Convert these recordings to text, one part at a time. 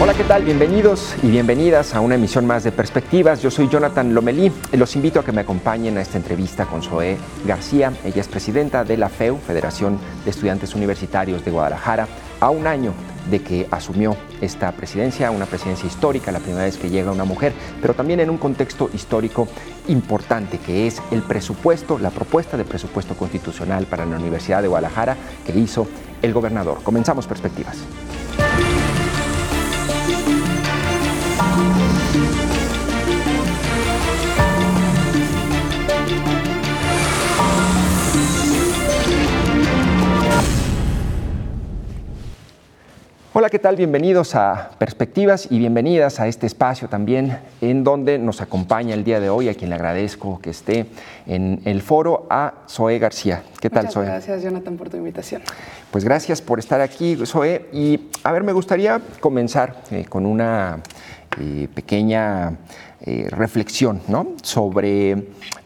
Hola, ¿qué tal? Bienvenidos y bienvenidas a una emisión más de Perspectivas. Yo soy Jonathan Lomelí. Los invito a que me acompañen a esta entrevista con Zoé García. Ella es presidenta de la FEU, Federación de Estudiantes Universitarios de Guadalajara, a un año de que asumió esta presidencia, una presidencia histórica, la primera vez que llega una mujer, pero también en un contexto histórico importante, que es el presupuesto, la propuesta de presupuesto constitucional para la Universidad de Guadalajara que hizo el gobernador. Comenzamos Perspectivas. Hola, ¿qué tal? Bienvenidos a Perspectivas y bienvenidas a este espacio también en donde nos acompaña el día de hoy, a quien le agradezco que esté en el foro, a Zoé García. ¿Qué tal, Zoé? Muchas gracias, Jonathan, por tu invitación. Pues gracias por estar aquí, Zoé. Y a ver, me gustaría comenzar con una pequeña reflexión, ¿no? Sobre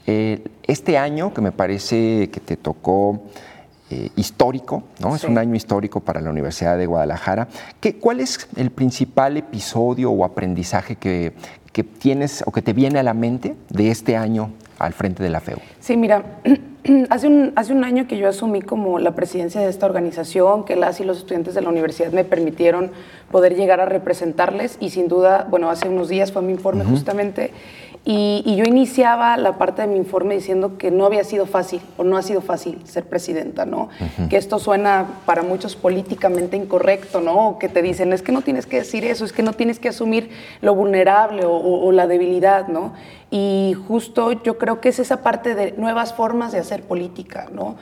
este año que me parece que te tocó histórico, ¿no? Sí. Es un año histórico para la Universidad de Guadalajara. ¿Cuál es el principal episodio o aprendizaje que tienes o que te viene a la mente de este año al frente de la FEU? Sí, mira, hace un año que yo asumí como la presidencia de esta organización, que las y los estudiantes de la universidad me permitieron poder llegar a representarles, y sin duda, bueno, hace unos días fue mi informe justamente, y yo iniciaba la parte de mi informe diciendo que no había sido fácil, o no ha sido fácil ser presidenta, ¿no? Que esto suena para muchos políticamente incorrecto, ¿no? O que te dicen, es que no tienes que decir eso, es que no tienes que asumir lo vulnerable o la debilidad, ¿no? Y justo yo creo que es esa parte de nuevas formas de hacer política, ¿no?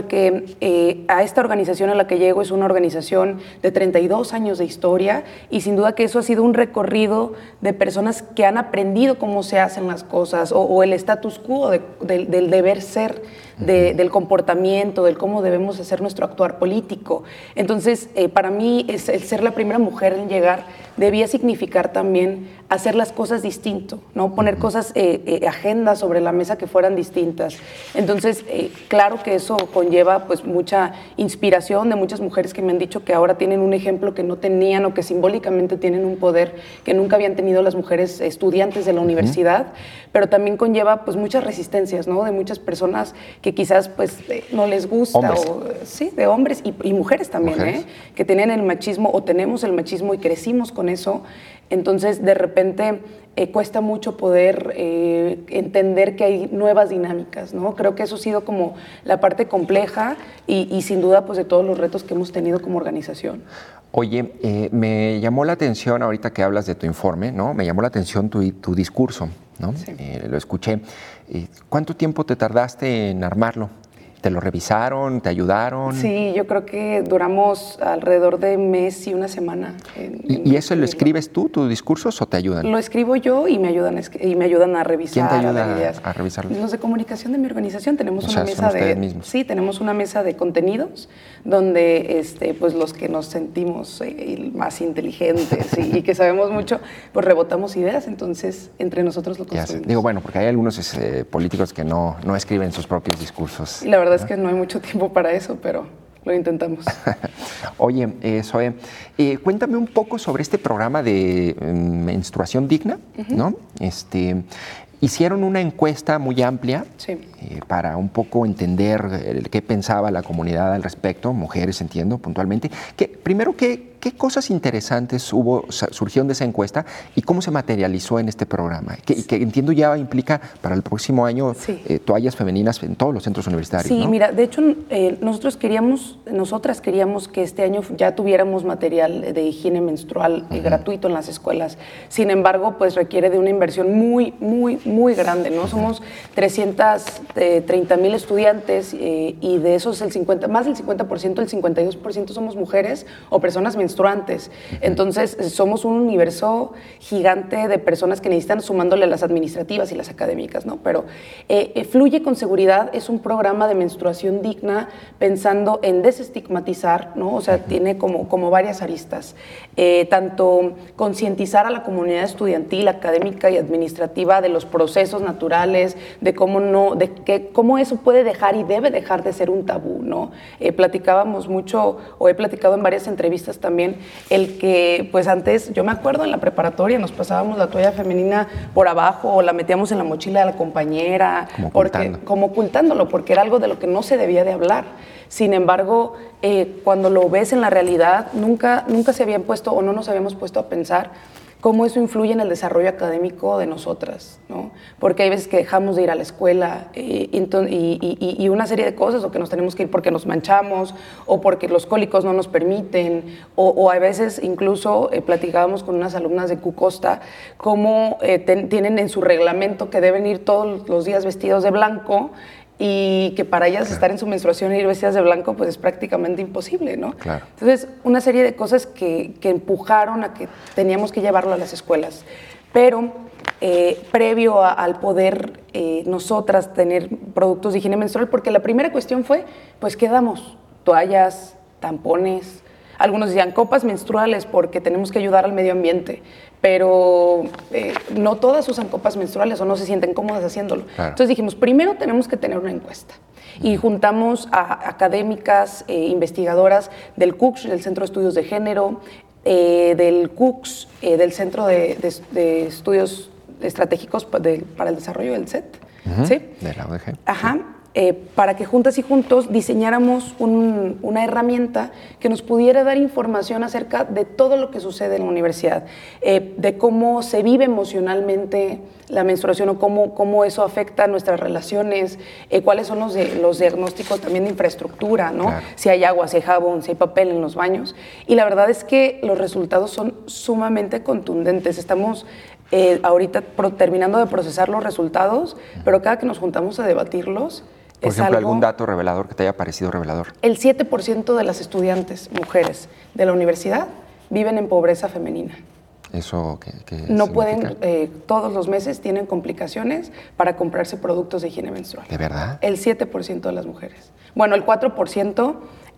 Porque a esta organización a la que llego es una organización de 32 años de historia, y sin duda que eso ha sido un recorrido de personas que han aprendido cómo se hacen las cosas o el status quo del deber ser, del comportamiento, del cómo debemos hacer nuestro actuar político. Entonces, para mí, el ser la primera mujer en llegar debía significar también hacer las cosas distinto, ¿no? Poner cosas, agendas sobre la mesa que fueran distintas. Entonces, claro que eso conlleva pues mucha inspiración de muchas mujeres que me han dicho que ahora tienen un ejemplo que no tenían, o que simbólicamente tienen un poder que nunca habían tenido las mujeres estudiantes de la universidad, pero también conlleva pues muchas resistencias, ¿no? De muchas personas que quizás pues no les gusta, sí, de hombres y mujeres también, que tienen el machismo o tenemos el machismo y crecimos con eso. Entonces, de repente, cuesta mucho poder entender que hay nuevas dinámicas, ¿no? Creo que eso ha sido como la parte compleja y sin duda, pues, de todos los retos que hemos tenido como organización. Oye, me llamó la atención, ahorita que hablas de tu informe, ¿no? Me llamó la atención tu discurso, ¿no? Sí. Lo escuché. ¿Cuánto tiempo te tardaste en armarlo? ¿Te lo revisaron? ¿Te ayudaron? Sí, yo creo que duramos alrededor de mes y una semana. ¿Y eso lo escribes tú, tus discursos, o te ayudan? Lo escribo yo y me ayudan a revisar. ¿Quién te ayuda a revisarlo? Los de comunicación de mi organización. Tenemos una mesa tenemos una mesa de contenidos donde pues los que nos sentimos más inteligentes y que sabemos mucho, pues rebotamos ideas, entonces entre nosotros lo construimos. Digo, bueno, porque hay algunos políticos que no escriben sus propios discursos. Y la verdad es que no hay mucho tiempo para eso, pero lo intentamos. Oye, Zoé, cuéntame un poco sobre este programa de menstruación digna, ¿no? Hicieron una encuesta muy amplia para un poco entender qué pensaba la comunidad al respecto, mujeres, entiendo, puntualmente. Primero, ¿qué cosas interesantes surgieron de esa encuesta y cómo se materializó en este programa? Que entiendo ya implica para el próximo año toallas femeninas en todos los centros universitarios. Sí, ¿no? Mira, de hecho, nosotras queríamos que este año ya tuviéramos material de higiene menstrual gratuito en las escuelas. Sin embargo, pues requiere de una inversión muy, muy, muy grande, ¿no? Somos 330,000 estudiantes y de esos más del 50%, el 52% somos mujeres o personas menstruantes. Entonces, somos un universo gigante de personas que necesitan, sumándole las administrativas y las académicas, ¿no? Pero Fluye con Seguridad es un programa de menstruación digna pensando en desestigmatizar, ¿no? O sea, tiene como varias aristas. Tanto concientizar a la comunidad estudiantil, académica y administrativa de los procesos naturales, de cómo eso puede dejar y debe dejar de ser un tabú, ¿no? Platicábamos mucho, o he platicado en varias entrevistas también, también el que, pues antes, yo me acuerdo en la preparatoria nos pasábamos la toalla femenina por abajo o la metíamos en la mochila de la compañera, como ocultándolo, porque era algo de lo que no se debía de hablar. Sin embargo, cuando lo ves en la realidad, nunca se habían puesto o no nos habíamos puesto a pensar cómo eso influye en el desarrollo académico de nosotras, ¿no? Porque hay veces que dejamos de ir a la escuela y una serie de cosas, o que nos tenemos que ir porque nos manchamos, o porque los cólicos no nos permiten, o a veces incluso platicábamos con unas alumnas de Cucosta cómo tienen en su reglamento que deben ir todos los días vestidos de blanco, y que para ellas estar en su menstruación e ir vestidas de blanco pues es prácticamente imposible, ¿no? Claro. Entonces, una serie de cosas que empujaron a que teníamos que llevarlo a las escuelas. Pero previo al poder nosotras tener productos de higiene menstrual, porque la primera cuestión fue, pues, ¿qué damos? Toallas, tampones. Algunos decían copas menstruales porque tenemos que ayudar al medio ambiente, pero no todas usan copas menstruales o no se sienten cómodas haciéndolo. Claro. Entonces dijimos, primero tenemos que tener una encuesta. Y juntamos a académicas, investigadoras del CUCS, del Centro de Estudios de Género, del CUCS, del Centro de Estudios Estratégicos para el Desarrollo del CET. ¿Sí? De la ODG. Ajá. Para que juntas y juntos diseñáramos una herramienta que nos pudiera dar información acerca de todo lo que sucede en la universidad, de cómo se vive emocionalmente la menstruación o cómo eso afecta nuestras relaciones, cuáles son los diagnósticos también de infraestructura, ¿no? Claro. Si hay agua, si hay jabón, si hay papel en los baños. Y la verdad es que los resultados son sumamente contundentes. Estamos ahorita terminando de procesar los resultados, pero cada que nos juntamos a debatirlos, por ejemplo, ¿algún dato revelador que te haya parecido revelador? El 7% de las estudiantes mujeres de la universidad viven en pobreza femenina. ¿Eso qué no significa? Pueden, todos los meses tienen complicaciones para comprarse productos de higiene menstrual. ¿De verdad? El 7% de las mujeres. Bueno, el 4%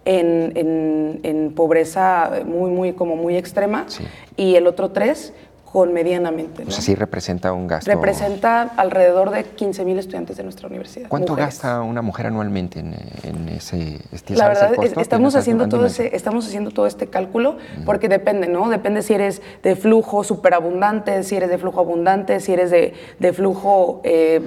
en pobreza muy extrema, sí. Y el otro 3% con medianamente, ¿no? O sea, sí representa un gasto. Representa alrededor de 15,000 estudiantes de nuestra universidad. ¿Cuánto mujeres. Gasta una mujer anualmente en ese La verdad, estamos haciendo todo este cálculo porque depende, ¿no? Depende si eres de flujo superabundante, si eres de flujo abundante, si eres de flujo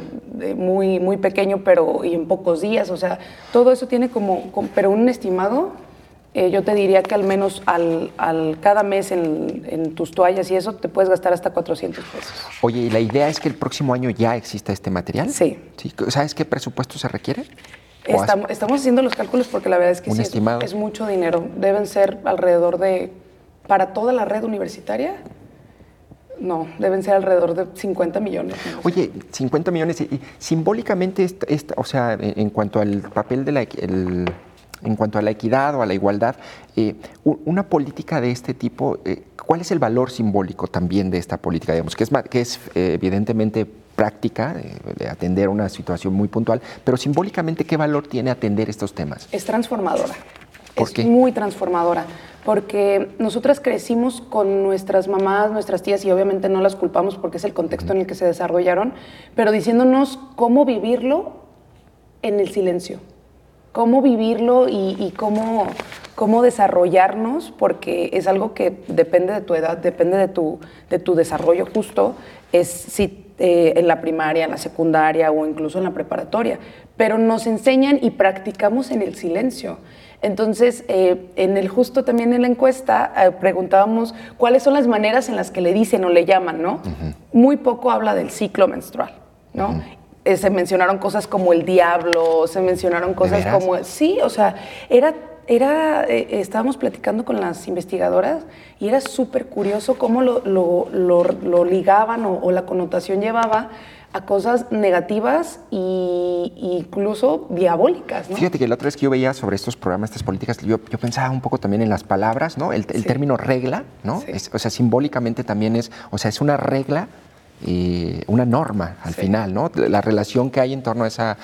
muy pequeño y en pocos días. O sea, todo eso tiene pero un estimado. Yo te diría que al menos cada mes en tus toallas y eso te puedes gastar hasta 400 pesos. Oye, ¿y la idea es que el próximo año ya exista este material? Sí. ¿Sabes qué presupuesto se requiere? Estamos haciendo los cálculos porque la verdad es que sí es mucho dinero. Deben ser alrededor para toda la red universitaria, no, deben ser alrededor de 50 millones. No sé. Oye, 50 millones, y simbólicamente, o sea, en cuanto al papel en cuanto a la equidad o a la igualdad, una política de este tipo, ¿cuál es el valor simbólico también de esta política? Digamos, que es evidentemente práctica, de atender una situación muy puntual, pero simbólicamente, ¿qué valor tiene atender estos temas? Es transformadora. ¿Por qué? Es muy transformadora, porque nosotras crecimos con nuestras mamás, nuestras tías, y obviamente no las culpamos porque es el contexto en el que se desarrollaron, pero diciéndonos cómo vivirlo en el silencio. Cómo vivirlo y cómo desarrollarnos, porque es algo que depende de tu edad, depende de tu desarrollo justo, en la primaria, en la secundaria o incluso en la preparatoria, pero nos enseñan y practicamos en el silencio. Entonces, también en la encuesta preguntábamos cuáles son las maneras en las que le dicen o le llaman, ¿no? Uh-huh. Muy poco habla del ciclo menstrual, ¿no? Uh-huh. Se mencionaron cosas como el diablo, se mencionaron cosas como... Sí, o sea, estábamos platicando con las investigadoras y era súper curioso cómo lo ligaban o la connotación llevaba a cosas negativas e incluso diabólicas, ¿no? Fíjate que la otra vez que yo veía sobre estos programas, estas políticas, yo pensaba un poco también en las palabras, ¿no? El término regla, ¿no? Sí. O sea, simbólicamente también es una regla, una norma al final, ¿no? La relación que hay en torno a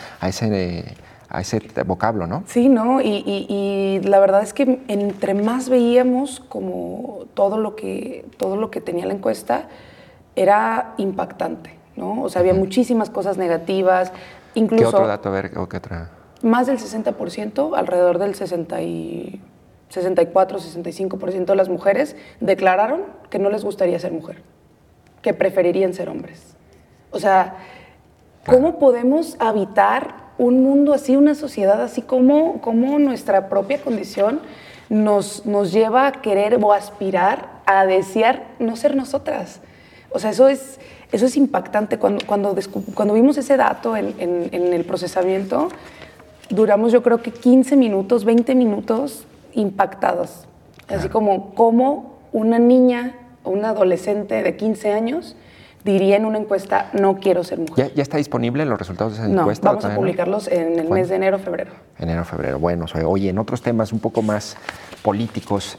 ese vocablo, ¿no? Sí, ¿no? Y la verdad es que entre más veíamos como todo lo que tenía la encuesta, era impactante, ¿no? O sea, había muchísimas cosas negativas, incluso... ¿Qué otro dato? A ver, ¿o qué otra? Más del 60%, alrededor del 60 y... 64, 65% de las mujeres declararon que no les gustaría ser mujer, que preferirían ser hombres. O sea, ¿cómo podemos habitar un mundo así, una sociedad así, como nuestra propia condición nos lleva a querer o aspirar a desear no ser nosotras? O sea, eso es impactante. Cuando vimos ese dato en el procesamiento, duramos yo creo que 15 minutos, 20 minutos impactadas. Así como una niña o una adolescente de 15 años diría en una encuesta, no quiero ser mujer. ¿Ya está disponible los resultados de esa No, encuesta? Vamos a publicarlos en el mes de enero-febrero. Enero-febrero. Bueno, oye, en otros temas un poco más políticos,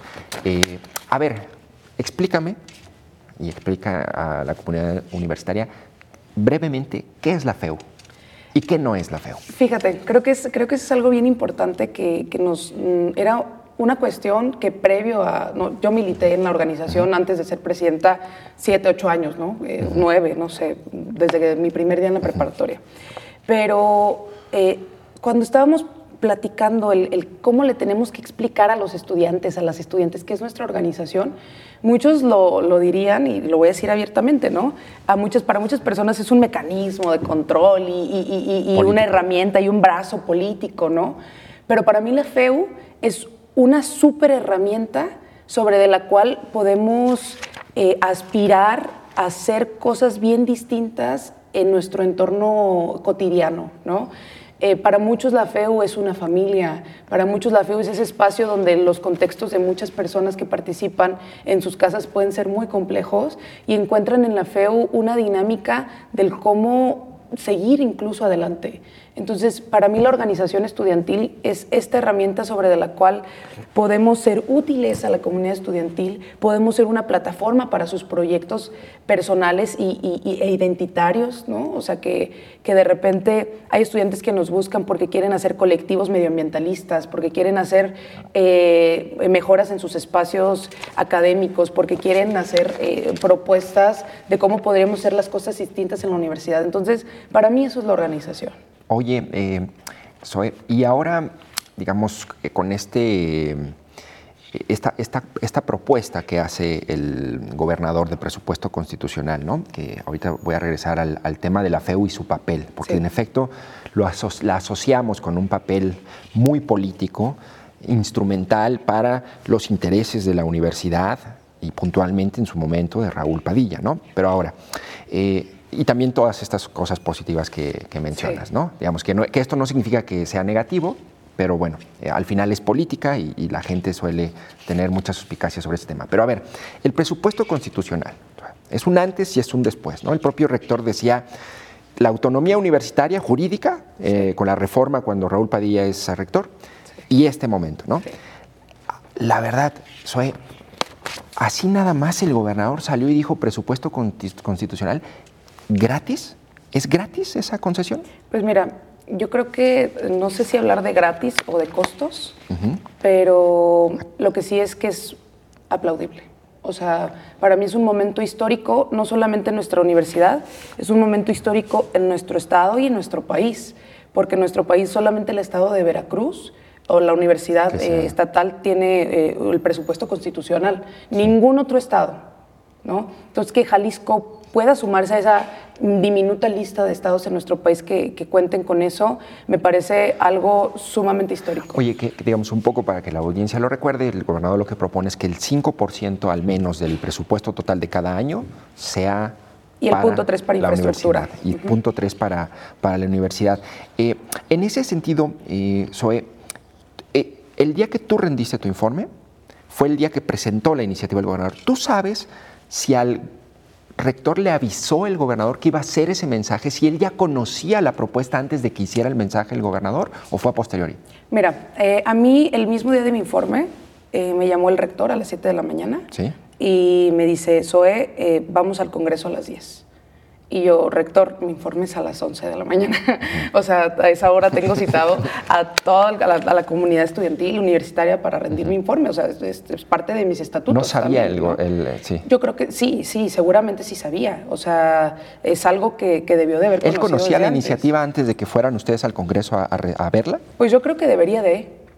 a ver, explícame y explica a la comunidad universitaria brevemente qué es la FEU y qué no es la FEU. Fíjate, creo que eso es algo bien importante que nos era una cuestión que previo a... No, yo milité en la organización antes de ser presidenta 7, 8 años, ¿no? 9, no sé, desde mi primer día en la preparatoria. Pero cuando estábamos platicando el cómo le tenemos que explicar a los estudiantes, a las estudiantes, qué es nuestra organización, muchos lo dirían, y lo voy a decir abiertamente, ¿no? Para muchas personas es un mecanismo de control y una herramienta y un brazo político, ¿no? Pero para mí la FEU es una súper herramienta sobre de la cual podemos aspirar a hacer cosas bien distintas en nuestro entorno cotidiano, ¿no? Para muchos la FEU es una familia, para muchos la FEU es ese espacio donde los contextos de muchas personas que participan en sus casas pueden ser muy complejos y encuentran en la FEU una dinámica del cómo seguir incluso adelante. Entonces, para mí la organización estudiantil es esta herramienta sobre de la cual podemos ser útiles a la comunidad estudiantil, podemos ser una plataforma para sus proyectos personales e identitarios, ¿no? O sea, que de repente hay estudiantes que nos buscan porque quieren hacer colectivos medioambientalistas, porque quieren hacer mejoras en sus espacios académicos, porque quieren hacer propuestas de cómo podríamos hacer las cosas distintas en la universidad. Entonces, para mí eso es la organización. Oye, Zoe, y ahora, digamos, con esta propuesta que hace el gobernador de presupuesto constitucional, ¿no? Que ahorita voy a regresar al tema de la FEU y su papel, porque en efecto la asociamos con un papel muy político, instrumental para los intereses de la universidad y puntualmente en su momento de Raúl Padilla, ¿no? Pero ahora... y también todas estas cosas positivas que mencionas, ¿no? Digamos que esto no significa que sea negativo, pero bueno, al final es política y la gente suele tener muchas suspicacias sobre este tema. Pero a ver, el presupuesto constitucional es un antes y es un después, ¿no? El propio rector decía la autonomía universitaria jurídica con la reforma cuando Raúl Padilla es rector y este momento, ¿no? Sí. La verdad, Zoe, así nada más el gobernador salió y dijo presupuesto constitucional. ¿Gratis? ¿Es gratis esa concesión? Pues mira, yo creo que no sé si hablar de gratis o de costos, pero lo que sí es que es aplaudible. O sea, para mí es un momento histórico, no solamente en nuestra universidad, es un momento histórico en nuestro estado y en nuestro país, porque en nuestro país solamente el estado de Veracruz o la universidad estatal tiene el presupuesto constitucional, ningún otro estado, ¿no? Entonces, que Jalisco pueda sumarse a esa diminuta lista de estados en nuestro país que cuenten con eso, me parece algo sumamente histórico. Oye, que digamos un poco para que la audiencia lo recuerde, el gobernador lo que propone es que el 5% al menos del presupuesto total de cada año sea y el punto 3 para infraestructura. Y punto 3 para la universidad. En ese sentido, Zoe, el día que tú rendiste tu informe fue el día que presentó la iniciativa el gobernador. ¿Tú sabes si al rector le avisó el gobernador que iba a hacer ese mensaje, si él ya conocía la propuesta antes de que hiciera el mensaje el gobernador o fue a posteriori? Mira, a mí el mismo día de mi informe me llamó el rector a las 7 de la mañana y me dice, Zoe, vamos al Congreso a las 10. Y yo, rector, mi informe es a las 11 de la mañana. O sea, a esa hora tengo citado a la comunidad estudiantil, universitaria, para rendir mi informe. O sea, es parte de mis estatutos. No sabía también, ¿no? Sí. Yo creo que sí, seguramente sí sabía. O sea, es algo que debió de haber conocido. ¿Él conocía la iniciativa antes de que fueran ustedes al Congreso a verla? Pues yo creo que debería de.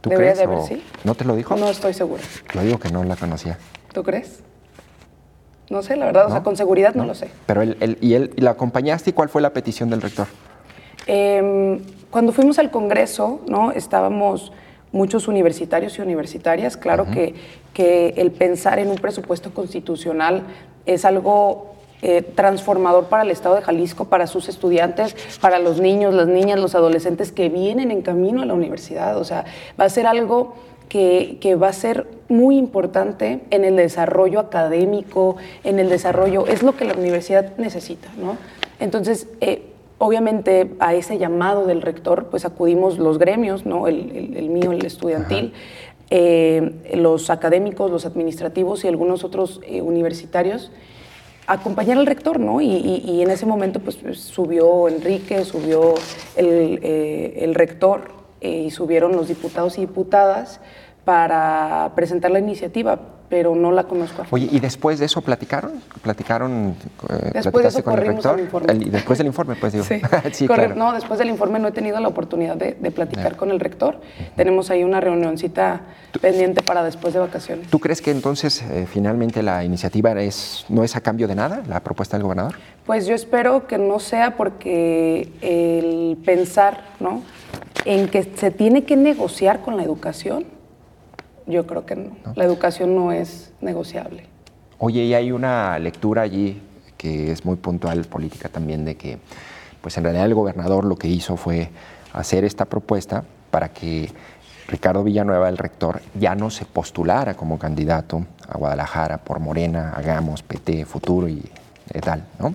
¿Tú Debería crees? de haber, sí. ¿No te lo dijo? No estoy segura. Yo digo que no la conocía. ¿Tú crees? No sé, la verdad, ¿No? o sea, con seguridad no lo sé. Pero ¿y la acompañaste y cuál fue la petición del rector? Cuando fuimos al Congreso, ¿no? Estábamos muchos universitarios y universitarias. Claro que el pensar en un presupuesto constitucional es algo transformador para el Estado de Jalisco, para sus estudiantes, para los niños, las niñas, los adolescentes que vienen en camino a la universidad. O sea, va a ser algo que va a ser muy importante en el desarrollo académico, en el desarrollo, es lo que la universidad necesita, ¿no? Entonces, obviamente a ese llamado del rector, pues acudimos los gremios, ¿no? El mío, el estudiantil, los académicos, los administrativos y algunos otros universitarios, a acompañar al rector, ¿no? Y en ese momento, pues subió Enrique, subió el rector, y subieron los diputados y diputadas para presentar la iniciativa, pero no la conozco a fondo. Oye, ¿y después de eso platicaron? Después de eso con el corrimos rector? el informe. Después del informe, pues digo. Sí, Sí, claro. No, después del informe no he tenido la oportunidad de platicar con el rector. Tenemos ahí una reunioncita pendiente para después de vacaciones. ¿Tú crees que entonces finalmente la iniciativa no es a cambio de nada, la propuesta del gobernador? Pues yo espero que no sea, porque el pensar, ¿no?, en que se tiene que negociar con la educación, yo creo que no. La educación no es negociable. Oye, y hay una lectura allí que es muy puntual, política también, de que pues en realidad el gobernador lo que hizo fue hacer esta propuesta para que Ricardo Villanueva, el rector, ya no se postulara como candidato a Guadalajara por Morena, Hagamos, PT, Futuro y tal, ¿no?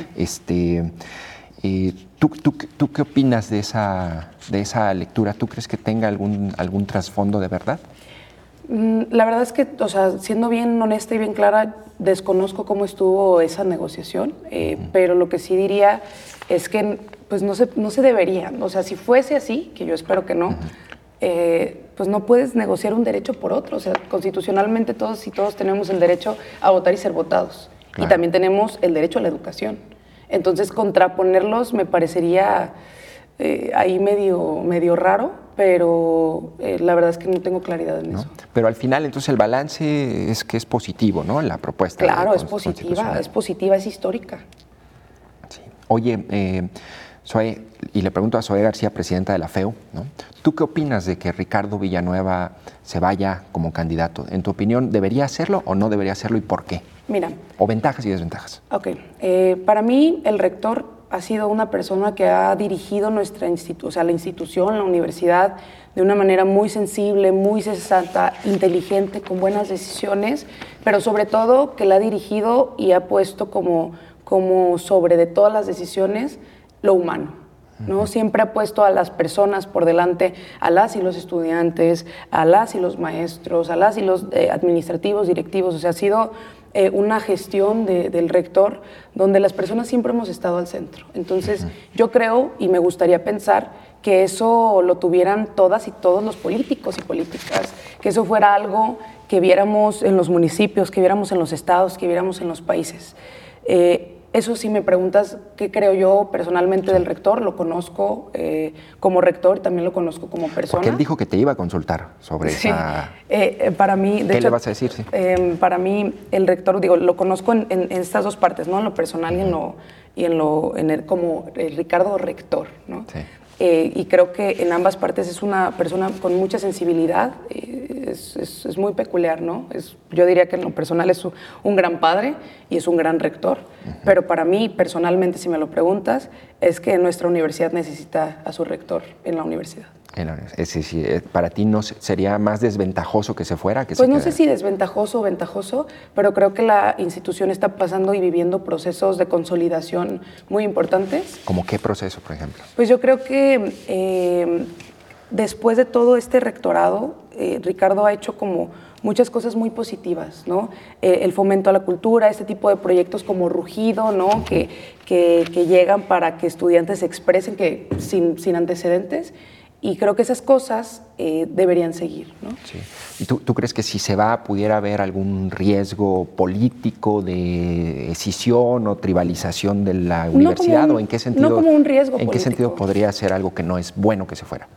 ¿Tú qué opinas de esa lectura? ¿Tú crees que tenga algún trasfondo de verdad? La verdad es que, o sea, siendo bien honesta y bien clara, desconozco cómo estuvo esa negociación, pero lo que sí diría es que pues no se debería. O sea, si fuese así, que yo espero que no, pues no puedes negociar un derecho por otro. O sea, constitucionalmente todos tenemos el derecho a votar y ser votados. Claro. Y también tenemos el derecho a la educación. Entonces, contraponerlos me parecería ahí medio raro, pero la verdad es que no tengo claridad en eso. Pero al final, entonces, el balance es que es positivo, ¿no? La propuesta. Claro, es positiva, es histórica. Sí. Oye, Zoe, y le pregunto a Zoe García, presidenta de la FEU, ¿no? ¿Tú qué opinas de que Ricardo Villanueva se vaya como candidato? En tu opinión, ¿debería hacerlo o no debería hacerlo y por qué? Mira. O ventajas y desventajas. Ok. Para mí, el rector ha sido una persona que ha dirigido nuestra la institución, la universidad, de una manera muy sensible, muy sensata, inteligente, con buenas decisiones, pero sobre todo que la ha dirigido y ha puesto como sobre de todas las decisiones lo humano, ¿no? Siempre ha puesto a las personas por delante, a las y los estudiantes, a las y los maestros, a las y los administrativos, directivos. O sea, ha sido una gestión del rector donde las personas siempre hemos estado al centro. Entonces, yo creo y me gustaría pensar que eso lo tuvieran todas y todos los políticos y políticas, que eso fuera algo que viéramos en los municipios, que viéramos en los estados, que viéramos en los países. Eso sí me preguntas, ¿qué creo yo personalmente del rector? Lo conozco como rector, también lo conozco como persona. Porque él dijo que te iba a consultar sobre esa... para mí, ¿Qué le vas a decir? Sí. Para mí, el rector, digo, lo conozco en estas dos partes, ¿no? En lo personal como el Ricardo rector, ¿no? Sí. Y creo que en ambas partes es una persona con mucha sensibilidad, es muy peculiar, ¿no? Yo diría que en lo personal es un gran padre y es un gran rector, pero para mí, personalmente, si me lo preguntas, es que nuestra universidad necesita a su rector en la universidad. Es decir, ¿para ti no sería más desventajoso que se fuera? Pues no sé si desventajoso o ventajoso, pero creo que la institución está pasando y viviendo procesos de consolidación muy importantes. ¿Cómo qué proceso, por ejemplo? Pues yo creo que después de todo este rectorado, Ricardo ha hecho como muchas cosas muy positivas, ¿no? El fomento a la cultura, este tipo de proyectos como Rugido, ¿no? Que llegan para que estudiantes se expresen sin antecedentes. Y creo que esas cosas deberían seguir, ¿no? Sí. ¿Y tú crees que si se va pudiera haber algún riesgo político de escisión o tribalización de la universidad? ¿O en qué sentido? No como un riesgo ¿En político. qué sentido podría ser algo que no es bueno que se fuera?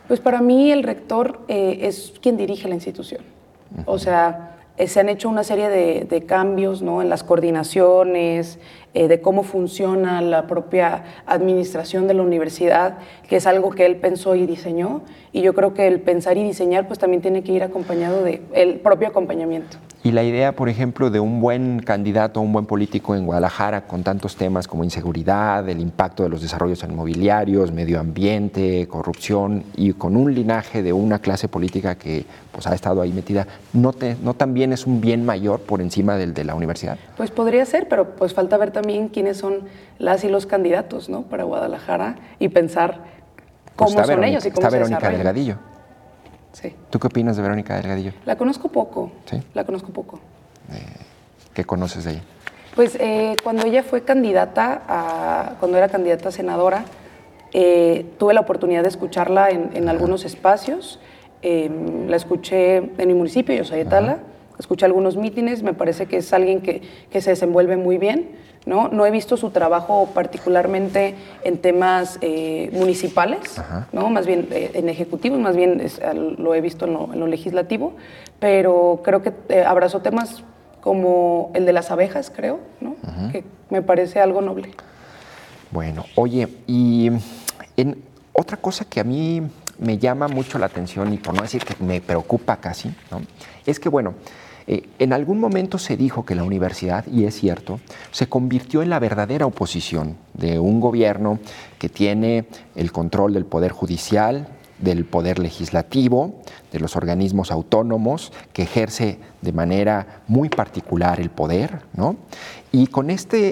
Pues para mí el rector es quien dirige la institución. O sea, se han hecho una serie de cambios, ¿no?, en las coordinaciones, de cómo funciona la propia administración de la universidad, que es algo que él pensó y diseñó, y yo creo que el pensar y diseñar pues también tiene que ir acompañado del propio acompañamiento. Y la idea, por ejemplo, de un buen candidato, un buen político en Guadalajara con tantos temas como inseguridad, el impacto de los desarrollos inmobiliarios, medio ambiente, corrupción, y con un linaje de una clase política que pues, ha estado ahí metida, ¿no también es un bien mayor por encima del de la universidad? Pues podría ser, pero pues falta ver también quiénes son las y los candidatos, ¿no?, para Guadalajara, y pensar cómo son ellos y cómo se desarrollan. Está Verónica Delgadillo. Sí. ¿Tú qué opinas de Verónica Delgadillo? La conozco poco. ¿Sí? La conozco poco. ¿Qué conoces de ella? Pues cuando ella fue cuando era candidata a senadora, tuve la oportunidad de escucharla en algunos espacios. La escuché en mi municipio, yo soy de Tala. Escuché algunos mítines, me parece que es alguien que se desenvuelve muy bien, ¿no? No he visto su trabajo particularmente en temas municipales, ¿no? Más bien en ejecutivos, más bien lo he visto en lo legislativo, pero creo que abrazó temas como el de las abejas, creo, ¿no? Que me parece algo noble. Bueno, oye, y otra cosa que a mí me llama mucho la atención, y por no decir que me preocupa casi, ¿no?, es que, bueno, en algún momento se dijo que la universidad, y es cierto, se convirtió en la verdadera oposición de un gobierno que tiene el control del poder judicial, del poder legislativo, de los organismos autónomos, que ejerce de manera muy particular el poder, ¿no? Y con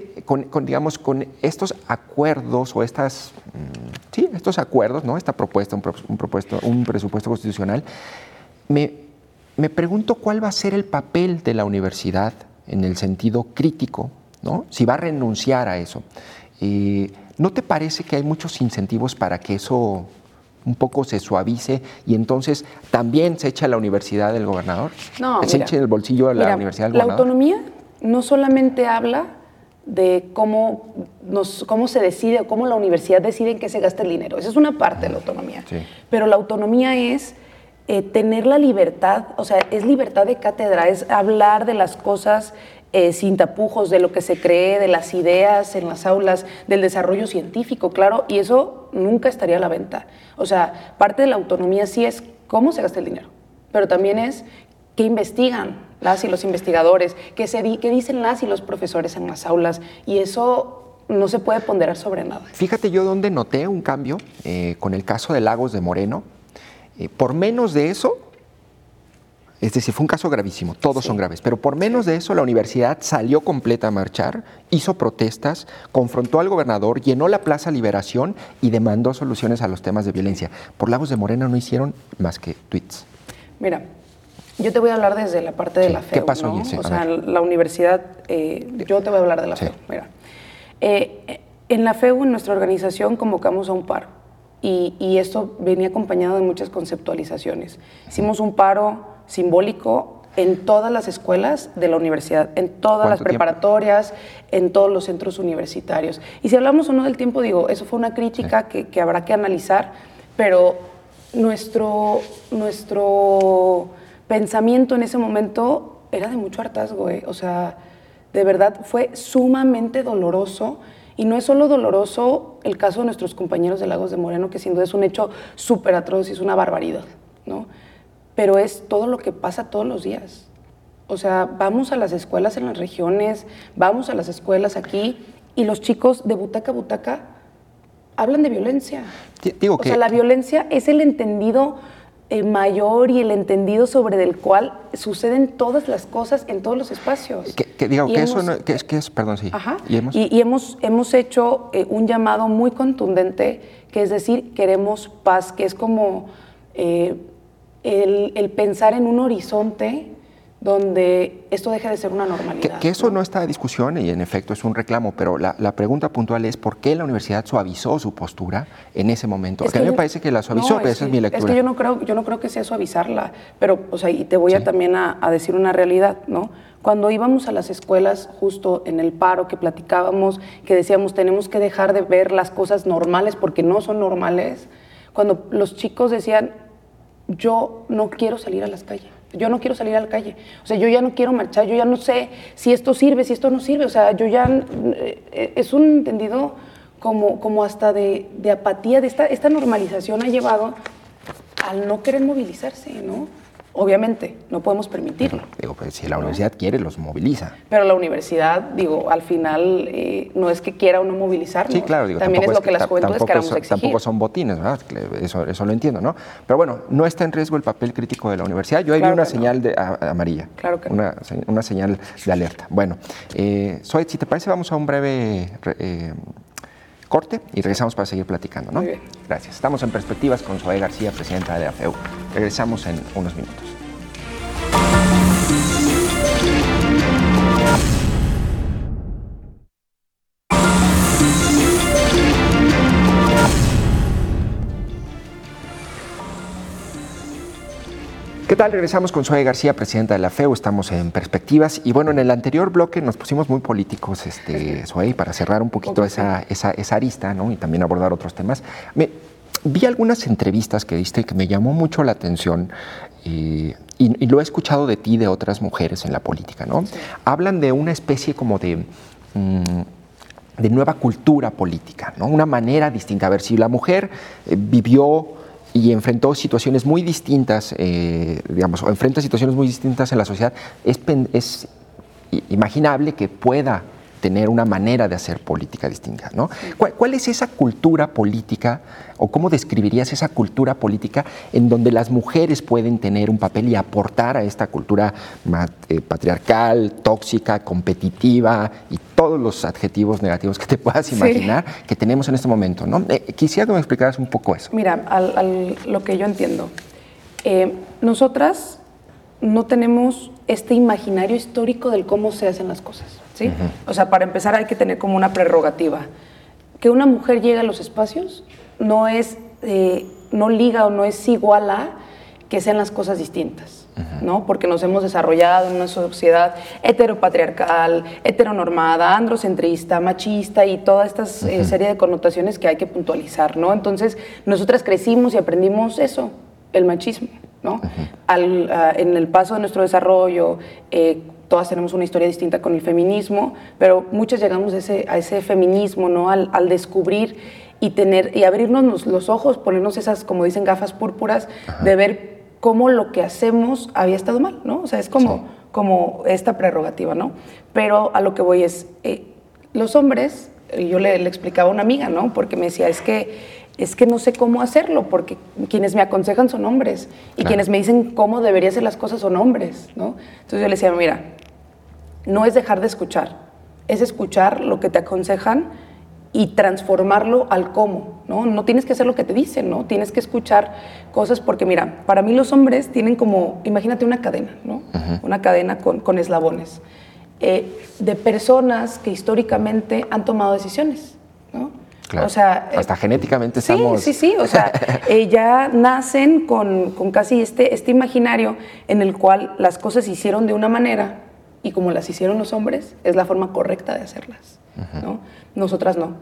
estos acuerdos o estos acuerdos, ¿no?, esta propuesta, un presupuesto constitucional, me pregunto cuál va a ser el papel de la universidad en el sentido crítico, ¿no?, si va a renunciar a eso. ¿No te parece que hay muchos incentivos para que eso un poco se suavice y entonces también se echa a la universidad del gobernador? No, ¿Se echa en el bolsillo de la universidad del gobernador? La autonomía no solamente habla de cómo se decide o cómo la universidad decide en qué se gasta el dinero. Esa es una parte de la autonomía. Sí. Pero la autonomía es tener la libertad, o sea, es libertad de cátedra, es hablar de las cosas sin tapujos, de lo que se cree, de las ideas en las aulas, del desarrollo científico, claro, y eso nunca estaría a la venta. O sea, parte de la autonomía sí es cómo se gasta el dinero, pero también es qué investigan las y los investigadores, qué dicen las y los profesores en las aulas, y eso no se puede ponderar sobre nada. Fíjate yo donde noté un cambio con el caso de Lagos de Moreno. Por menos de eso, es decir, fue un caso gravísimo, todos son graves, pero por menos de eso la universidad salió completa a marchar, hizo protestas, confrontó al gobernador, llenó la Plaza Liberación y demandó soluciones a los temas de violencia. Por Lagos de Moreno no hicieron más que tweets. Mira, yo te voy a hablar desde la parte de la FEU. ¿Qué pasó, ¿no? Sí, o sea, la universidad, yo te voy a hablar de la FEU. Mira, en la FEU, en nuestra organización, convocamos a un paro. Y esto venía acompañado de muchas conceptualizaciones. Hicimos un paro simbólico en todas las escuelas de la universidad, en todas las preparatorias, en todos los centros universitarios. Y si hablamos o no del tiempo, digo, eso fue una crítica que habrá que analizar, pero nuestro pensamiento en ese momento era de mucho hartazgo, o sea, de verdad fue sumamente doloroso. Y no es solo doloroso el caso de nuestros compañeros de Lagos de Moreno, que sin duda es un hecho súper atroz y es una barbaridad, ¿no? Pero es todo lo que pasa todos los días. O sea, vamos a las escuelas en las regiones, vamos a las escuelas aquí, y los chicos de butaca a butaca hablan de violencia. Digo que... O sea, la violencia es el entendido mayor y el entendido sobre el cual suceden todas las cosas en todos los espacios. Perdón, sí. Ajá. Y hemos hecho un llamado muy contundente, que es decir, queremos paz, que es como el pensar en un horizonte donde esto deje de ser una normalidad. Que eso no está en discusión y en efecto es un reclamo, pero la pregunta puntual es ¿por qué la universidad suavizó su postura en ese momento? Porque a mí me parece que la suavizó, pero esa es mi lectura. Es que yo no creo que sea suavizarla, pero, o sea, y te voy también a decir una realidad, ¿no? Cuando íbamos a las escuelas, justo en el paro que platicábamos, que decíamos tenemos que dejar de ver las cosas normales porque no son normales, cuando los chicos decían, yo no quiero salir a las calles. Yo no quiero salir a la calle, o sea, yo ya no quiero marchar, yo ya no sé si esto sirve, si esto no sirve, o sea, yo ya, es un entendido como hasta de apatía, de esta normalización ha llevado al no querer movilizarse, ¿no? Obviamente, no podemos permitirlo. Digo, pues si la universidad quiere, los moviliza. Pero la universidad, digo, al final no es que quiera o no movilizarnos. Sí, claro. Digo, también es lo que las juventudes queramos exigir. Tampoco son botines, ¿verdad? Eso lo entiendo, ¿no? Pero bueno, no está en riesgo el papel crítico de la universidad. Yo ahí vi una señal amarilla. Claro que no. Una señal de alerta. Bueno, Zoe, si te parece, vamos a un breve corte y regresamos para seguir platicando, ¿no? Muy bien. Gracias. Estamos en Perspectivas con Zoe García, presidenta de la FEU. Regresamos en unos minutos. ¿Qué tal? Regresamos con Zoe García, presidenta de la FEU. Estamos en Perspectivas. Y bueno, en el anterior bloque nos pusimos muy políticos, Zoe, para cerrar un poquito esa arista, ¿no? Y también abordar otros temas. Vi algunas entrevistas que diste que me llamó mucho la atención y lo he escuchado de ti y de otras mujeres en la política, ¿no? Sí. Hablan de una especie como de nueva cultura política, ¿no? Una manera distinta. A ver, si la mujer vivió y enfrentó situaciones muy distintas, o enfrenta situaciones muy distintas en la sociedad, es imaginable que pueda tener una manera de hacer política distinta, ¿no? ¿Cuál es esa cultura política o cómo describirías esa cultura política en donde las mujeres pueden tener un papel y aportar a esta cultura patriarcal, tóxica, competitiva y todos los adjetivos negativos que te puedas imaginar que tenemos en este momento, ¿no? Quisiera que me explicaras un poco eso. Mira, lo que yo entiendo, nosotras no tenemos este imaginario histórico del cómo se hacen las cosas, ¿sí? Uh-huh. O sea, para empezar hay que tener como una prerrogativa. Que una mujer llegue a los espacios no liga o no es igual a que sean las cosas distintas, uh-huh, ¿no? Porque nos hemos desarrollado en una sociedad heteropatriarcal, heteronormada, androcentrista, machista y toda esta uh-huh, serie de connotaciones que hay que puntualizar, ¿no? Entonces, nosotras crecimos y aprendimos eso, el machismo, ¿no? Uh-huh. En el paso de nuestro desarrollo, todas tenemos una historia distinta con el feminismo, pero muchas llegamos a ese feminismo, ¿no? Al descubrir y abrirnos los ojos, ponernos esas, como dicen, gafas púrpuras, uh-huh, de ver cómo lo que hacemos había estado mal, ¿no? O sea, es como esta prerrogativa, ¿no? Pero a lo que voy es, los hombres, yo le explicaba a una amiga, ¿no? Porque me decía, es que no sé cómo hacerlo, porque quienes me aconsejan son hombres, y claro, quienes me dicen cómo debería hacer las cosas son hombres, ¿no? Entonces yo le decía, mira, no es dejar de escuchar, es escuchar lo que te aconsejan y transformarlo al cómo, ¿no? No tienes que hacer lo que te dicen, ¿no? Tienes que escuchar cosas, porque mira, para mí los hombres tienen como, imagínate una cadena, ¿no? Uh-huh. Una cadena con eslabones, de personas que históricamente han tomado decisiones, ¿no? Claro. O sea, hasta genéticamente estamos... Sí, o sea, ya nacen con casi este imaginario en el cual las cosas se hicieron de una manera y como las hicieron los hombres, es la forma correcta de hacerlas, uh-huh, ¿no? Nosotras no.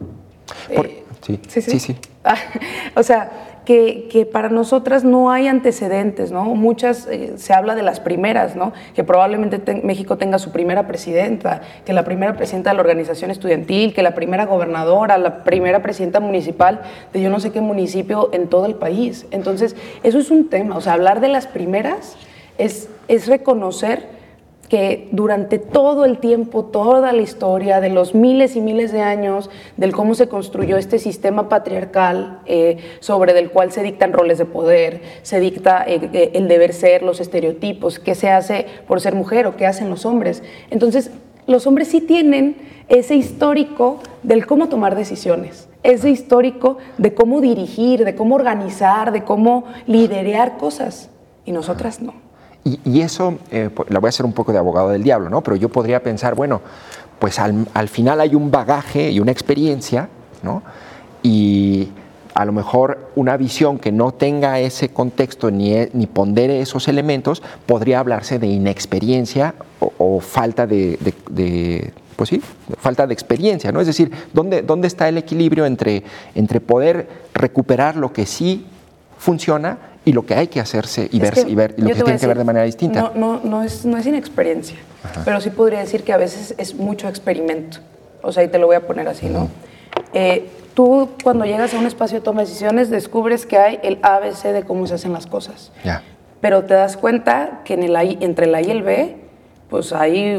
Sí. O sea, que para nosotras no hay antecedentes, ¿no? Muchas, se habla de las primeras, ¿no? Que probablemente México tenga su primera presidenta, que la primera presidenta de la organización estudiantil, que la primera gobernadora, la primera presidenta municipal de yo no sé qué municipio en todo el país. Entonces, eso es un tema. O sea, hablar de las primeras es reconocer que durante todo el tiempo, toda la historia de los miles y miles de años del cómo se construyó este sistema patriarcal sobre del cual se dictan roles de poder, se dicta el deber ser, los estereotipos, qué se hace por ser mujer o qué hacen los hombres. Entonces, los hombres sí tienen ese histórico del cómo tomar decisiones, ese histórico de cómo dirigir, de cómo organizar, de cómo liderear cosas, y nosotras no. Y eso, la voy a hacer un poco de abogado del diablo, ¿no? Pero yo podría pensar, bueno, pues al final hay un bagaje y una experiencia, ¿no? Y a lo mejor una visión que no tenga ese contexto ni pondere esos elementos, podría hablarse de inexperiencia o falta pues sí, falta de experiencia, ¿no? Es decir, ¿dónde está el equilibrio entre poder recuperar lo que sí funciona y lo que hay que hacerse y ver y lo que se tiene que ver de manera distinta. No es inexperiencia, pero sí podría decir que a veces es mucho experimento. O sea, y te lo voy a poner así, ¿no? Tú cuando llegas a un espacio de toma de decisiones descubres que hay el ABC de cómo se hacen las cosas. Ya. Pero te das cuenta que entre el A y el B, pues hay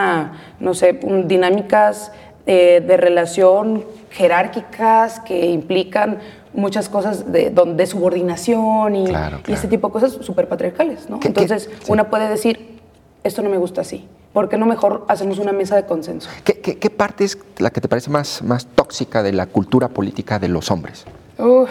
dinámicas de relación jerárquicas que implican muchas cosas de subordinación y este tipo de cosas súper patriarcales, ¿no? Entonces, una puede decir, esto no me gusta así. ¿Por qué no mejor hacemos una mesa de consenso? ¿Qué parte es la que te parece más tóxica de la cultura política de los hombres? Uf,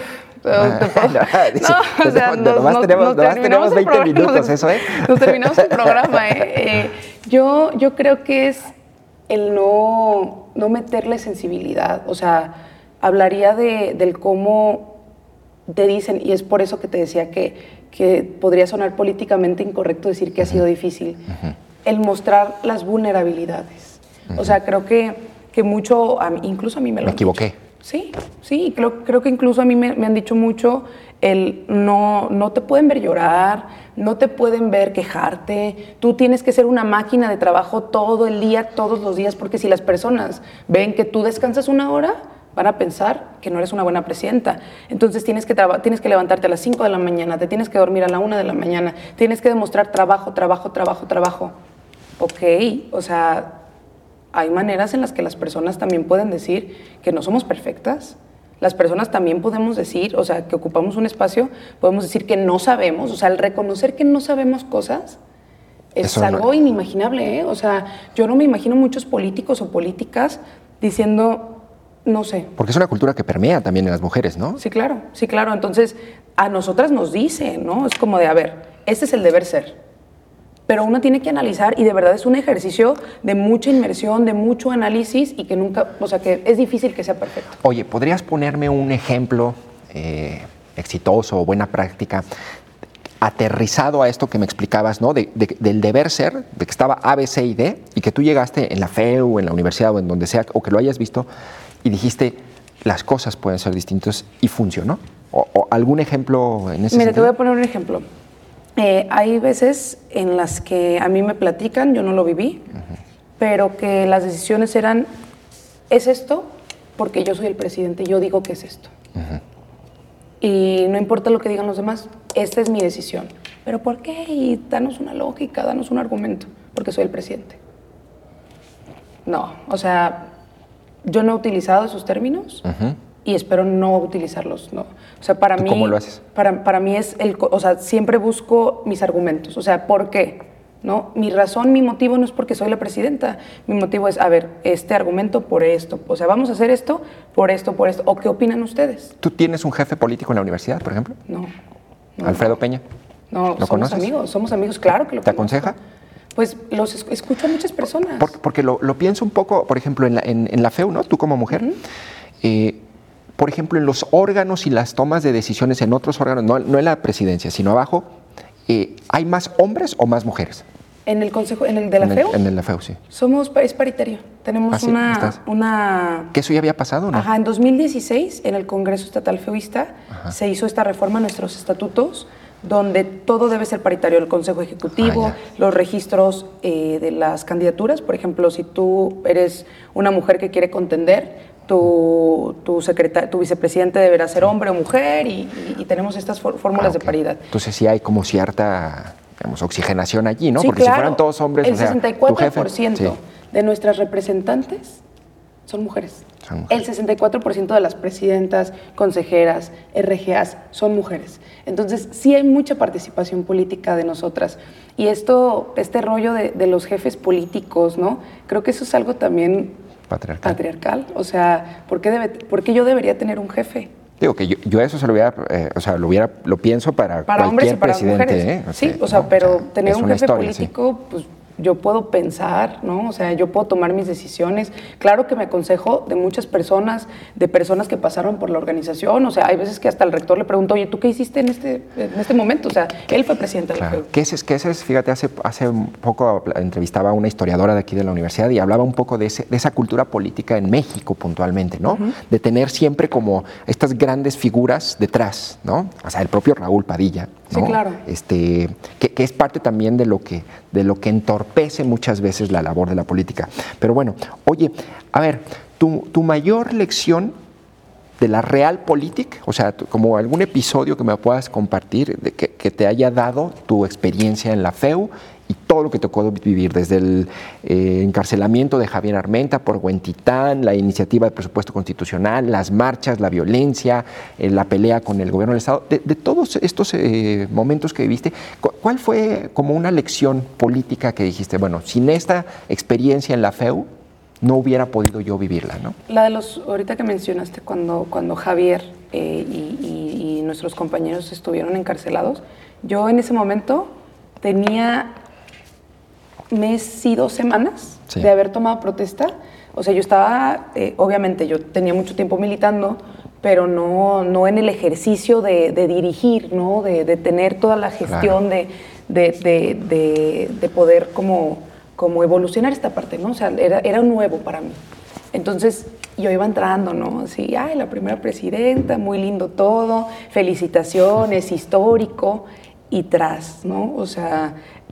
tenemos 20 minutos, eso, ¿eh? Nos terminamos el programa, Yo creo que es el no meterle sensibilidad. O sea, hablaría del cómo te dicen, y es por eso que te decía que podría sonar políticamente incorrecto decir que ha sido difícil, el mostrar las vulnerabilidades. O sea, creo que mucho, incluso a mí me lo han equivoqué. Dicho. Sí, creo que incluso a mí me han dicho mucho no te pueden ver llorar, no te pueden ver quejarte, tú tienes que ser una máquina de trabajo todo el día, todos los días, porque si las personas ven que tú descansas una hora, van a pensar que no eres una buena presidenta. Entonces tienes que levantarte a las 5 de la mañana, te tienes que dormir a la 1 de la mañana, tienes que demostrar trabajo. Ok, o sea, hay maneras en las que las personas también pueden decir que no somos perfectas. Las personas también podemos decir, o sea, que ocupamos un espacio, podemos decir que no sabemos. O sea, el reconocer que no sabemos cosas es algo inimaginable, ¿eh? O sea, yo no me imagino muchos políticos o políticas diciendo, no sé. Porque es una cultura que permea también en las mujeres, ¿no? Sí, claro. Entonces, a nosotras nos dicen, ¿no? Es como de, a ver, este es el deber ser. Pero uno tiene que analizar y de verdad es un ejercicio de mucha inmersión, de mucho análisis y que nunca, o sea, que es difícil que sea perfecto. Oye, ¿podrías ponerme un ejemplo exitoso o buena práctica aterrizado a esto que me explicabas, ¿no? Del deber ser, de que estaba A, B, C y D y que tú llegaste en la FEU, en la universidad o en donde sea, o que lo hayas visto y dijiste, las cosas pueden ser distintas y funcionó? ¿O algún ejemplo en ese sentido? Mira, te voy a poner un ejemplo. Hay veces en las que a mí me platican, yo no lo viví, pero que las decisiones eran, es esto, porque yo soy el presidente, yo digo que es esto. Y no importa lo que digan los demás, esta es mi decisión. ¿Pero por qué? Y danos una lógica, danos un argumento, porque soy el presidente. No, o sea, yo no he utilizado esos términos. Y espero no utilizarlos, ¿no? O sea, para mí... ¿Cómo lo haces? Para mí es o sea, siempre busco mis argumentos. O sea, ¿por qué? ¿No? Mi razón, mi motivo no es porque soy la presidenta. Mi motivo es, a ver, este argumento por esto. O sea, vamos a hacer esto por esto. ¿O qué opinan ustedes? ¿Tú tienes un jefe político en la universidad, por ejemplo? No. ¿Alfredo Peña? No, somos amigos, claro que lo conozco. ¿Te aconseja? Pues los escucho a muchas personas. Porque lo pienso un poco, por ejemplo, en la FEU, ¿no? Tú como mujer... por ejemplo, en los órganos y las tomas de decisiones en otros órganos, no en la presidencia, sino abajo, ¿hay más hombres o más mujeres? ¿En el consejo, en el de la FEU? En el de la FEU, sí. Es paritario. Tenemos una... ¿Que eso ya había pasado, no? Ajá, en 2016, en el Congreso Estatal Feuista, se hizo esta reforma a nuestros estatutos, donde todo debe ser paritario, el Consejo Ejecutivo, los registros de las candidaturas. Por ejemplo, si tú eres una mujer que quiere contender, tu vicepresidente deberá ser hombre o mujer y tenemos estas fórmulas de paridad. Entonces sí hay como cierta, digamos, oxigenación allí, ¿no? Sí, porque claro. Si fueran todos hombres, el o sea, 64% de nuestras representantes son mujeres. El 64% de las presidentas, consejeras, RGAs son mujeres. Entonces sí hay mucha participación política de nosotras. Y este rollo de los jefes políticos, ¿no? Creo que eso es algo también... Patriarcal. O sea, ¿por qué yo debería tener un jefe? Digo que yo eso se lo pienso para cualquier hombres y para presidente. mujeres. Sí, o sea, pero tener un jefe político, pues yo puedo pensar, ¿no? O sea, yo puedo tomar mis decisiones. Claro que me aconsejo de muchas personas, de personas que pasaron por la organización. O sea, hay veces que hasta el rector le pregunto, oye, ¿tú qué hiciste en este momento? O sea, él fue presidente de la FEU. ¿Qué es? Fíjate, hace un poco entrevistaba a una historiadora de aquí de la universidad y hablaba un poco de esa cultura política en México puntualmente, ¿no? De tener siempre como estas grandes figuras detrás, ¿no? O sea, el propio Raúl Padilla, ¿no? Sí, claro. Que es parte también de lo que entorpece muchas veces la labor de la política. Pero bueno, oye, a ver, tu mayor lección de la realpolitik, o sea, como algún episodio que me puedas compartir de que te haya dado tu experiencia en la FEU y todo lo que te tocó vivir, desde el encarcelamiento de Javier Armenta por Huentitán, la iniciativa de presupuesto constitucional, las marchas, la violencia, la pelea con el gobierno del Estado, de todos estos momentos que viviste, ¿cuál fue como una lección política que dijiste, bueno, sin esta experiencia en la FEU, no hubiera podido yo vivirla, ¿no? La de ahorita que mencionaste, cuando Javier y nuestros compañeros estuvieron encarcelados, yo en ese momento tenía mes y 2 semanas de haber tomado protesta. O sea, yo estaba, obviamente yo tenía mucho tiempo militando, pero no en el ejercicio de dirigir, ¿no? De tener toda la gestión, claro, de poder como evolucionar esta parte, ¿no? O sea, era nuevo para mí. Entonces, yo iba entrando, ¿no? Así, la primera presidenta, muy lindo todo, felicitaciones, histórico, y ¿no? O sea,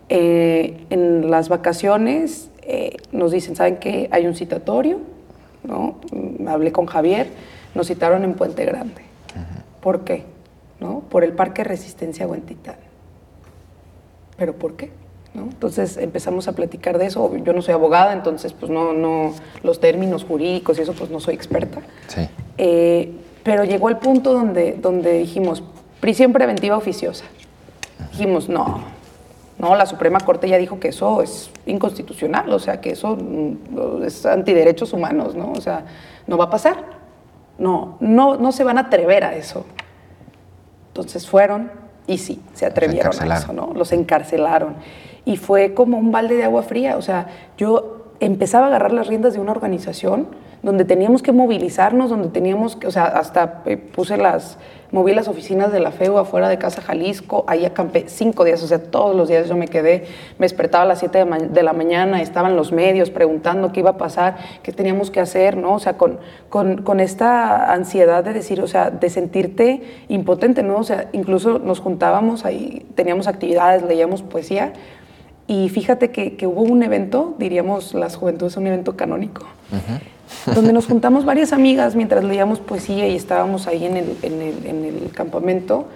en las vacaciones nos dicen, ¿saben qué? Hay un citatorio, ¿no? Hablé con Javier, nos citaron en Puente Grande. ¿Por qué? ¿No? Por el Parque Resistencia Huentitán. ¿Pero por qué? ¿No? Entonces empezamos a platicar de eso. Yo no soy abogada, entonces pues no los términos jurídicos y eso pues no soy experta. Sí. Pero llegó el punto donde dijimos, prisión preventiva oficiosa. Dijimos, no, la Suprema Corte ya dijo que eso es inconstitucional, o sea, que eso es antiderechos humanos, ¿no? O sea, no va a pasar. No se van a atrever a eso. Entonces fueron y sí, se atrevieron a eso, ¿no? Los encarcelaron. Y fue como un balde de agua fría. O sea, yo empezaba a agarrar las riendas de una organización donde teníamos que movilizarnos, donde teníamos que, o sea, hasta moví las oficinas de la FEU afuera de Casa Jalisco, ahí acampé 5 días, o sea, todos los días yo me quedé, me despertaba a las 7 de la mañana, estaban los medios preguntando qué iba a pasar, qué teníamos que hacer, ¿no? O sea, con esta ansiedad de decir, o sea, de sentirte impotente, ¿no? O sea, incluso nos juntábamos ahí, teníamos actividades, leíamos poesía, y fíjate que hubo un evento, diríamos las juventudes, un evento canónico, donde nos juntamos varias amigas mientras leíamos poesía y estábamos ahí en el campamento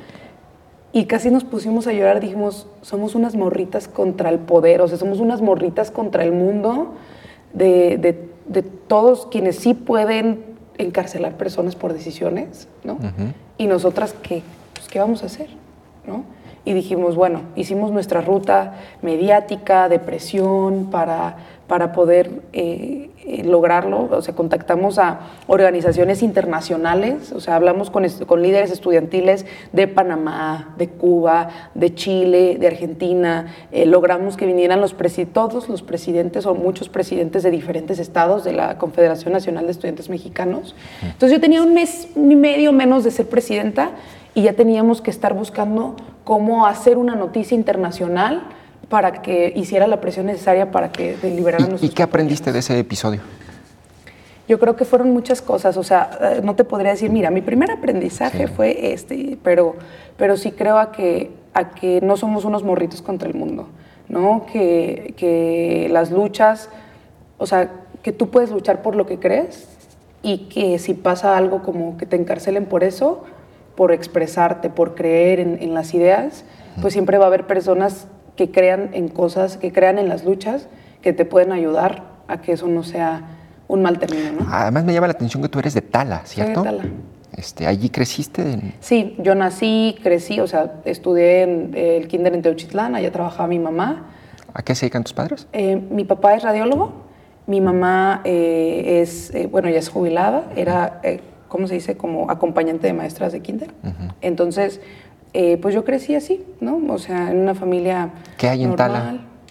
y casi nos pusimos a llorar. Dijimos, somos unas morritas contra el poder, o sea, somos unas morritas contra el mundo de todos quienes sí pueden encarcelar personas por decisiones, ¿no? Y nosotras, ¿qué vamos a hacer? ¿No? Y dijimos, bueno, hicimos nuestra ruta mediática de presión para poder lograrlo. O sea, contactamos a organizaciones internacionales, o sea, hablamos con líderes estudiantiles de Panamá, de Cuba, de Chile, de Argentina. Logramos que vinieran todos los presidentes o muchos presidentes de diferentes estados de la Confederación Nacional de Estudiantes Mexicanos. Entonces yo tenía 1 mes y medio menos de ser presidenta y ya teníamos que estar buscando cómo hacer una noticia internacional para que hiciera la presión necesaria para que liberaran a nuestros ¿Y qué aprendiste de ese episodio? Yo creo que fueron muchas cosas, o sea, no te podría decir, mira, mi primer aprendizaje fue pero sí creo a que no somos unos morritos contra el mundo, ¿no? Que las luchas, o sea, que tú puedes luchar por lo que crees y que si pasa algo como que te encarcelen por eso, por expresarte, por creer en las ideas, pues siempre va a haber personas que crean en cosas, que crean en las luchas, que te pueden ayudar a que eso no sea un mal término, ¿no? Además me llama la atención que tú eres de Tala, ¿cierto? Soy de Tala. ¿Allí creciste? Sí, yo nací, crecí, o sea, estudié en el kinder en Teuchitlán, allá trabajaba mi mamá. ¿A qué se dedican tus padres? Mi papá es radiólogo, mi mamá ya es jubilada, era, ¿cómo se dice? Como acompañante de maestras de kinder. Entonces, pues yo crecí así, ¿no? O sea, en una familia ¿Qué hay normal. en Tala?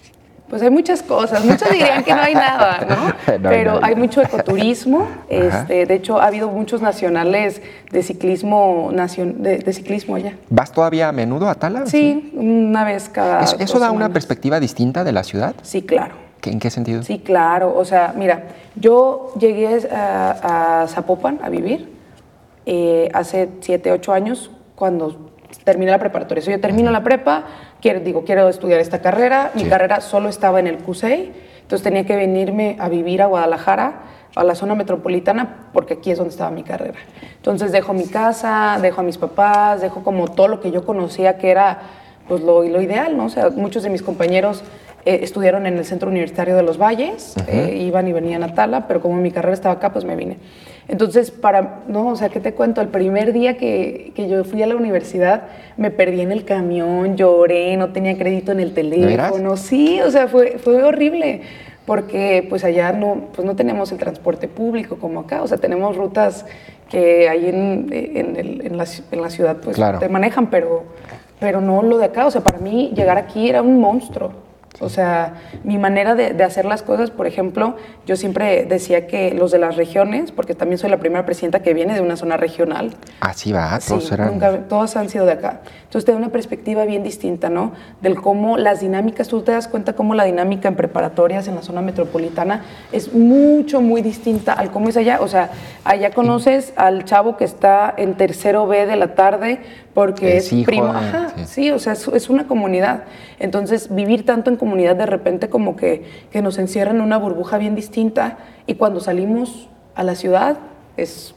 Pues hay muchas cosas, muchos dirían que no hay nada, ¿no? Pero hay mucho ecoturismo, de hecho ha habido muchos nacionales de ciclismo, de ciclismo allá. ¿Vas todavía a menudo a Tala? Sí, una vez cada ¿Eso da una perspectiva distinta de la ciudad? Sí, claro. ¿En qué sentido? Sí, claro, o sea, mira, yo llegué a Zapopan a vivir hace 7, 8 años cuando terminé la preparatoria. Yo termino la prepa, quiero estudiar esta carrera. Mi carrera solo estaba en el CUSEI, entonces tenía que venirme a vivir a Guadalajara, a la zona metropolitana, porque aquí es donde estaba mi carrera. Entonces dejo mi casa, dejo a mis papás, dejo como todo lo que yo conocía que era pues lo ideal, ¿no? O sea, muchos de mis compañeros estudiaron en el Centro Universitario de los Valles, iban y venían a Tala, pero como mi carrera estaba acá, pues me vine. Entonces, o sea, ¿qué te cuento? El primer día que yo fui a la universidad, me perdí en el camión, lloré, no tenía crédito en el teléfono. Sí, o sea, fue horrible, porque pues allá no tenemos el transporte público como acá, o sea, tenemos rutas que ahí en la ciudad pues claro, te manejan, pero no lo de acá. O sea, para mí llegar aquí era un monstruo. O sea, mi manera de hacer las cosas, por ejemplo, yo siempre decía que los de las regiones, porque también soy la primera presidenta que viene de una zona regional. Así va, todos sí, todos han sido de acá. Entonces te da una perspectiva bien distinta, ¿no? Del cómo las dinámicas, tú te das cuenta cómo la dinámica en preparatorias en la zona metropolitana es muy distinta al cómo es allá. O sea, allá conoces al chavo que está en tercero B de la tarde porque es primo. Sí, o sea, es una comunidad. Entonces, vivir tanto en comunidad de repente como que nos encierra en una burbuja bien distinta, y cuando salimos a la ciudad es